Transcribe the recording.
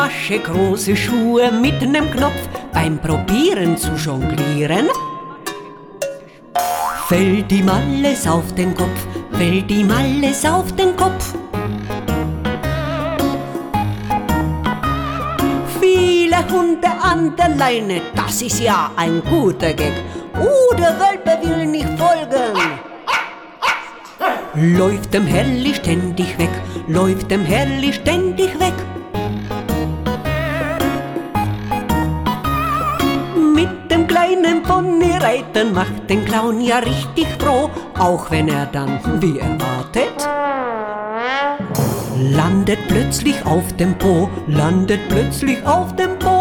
Masche, große Schuhe mit nem Knopf, beim Probieren zu jonglieren fällt ihm alles auf den Kopf, fällt ihm alles auf den Kopf. Viele Hunde an der Leine, das ist ja ein guter Gag. Der Welpe will nicht folgen. Läuft dem Herrli ständig weg, läuft dem Herrli ständig weg. Mit dem kleinen Pony reiten macht den Clown ja richtig froh, auch wenn er dann, wie erwartet, landet plötzlich auf dem Po, landet plötzlich auf dem Po.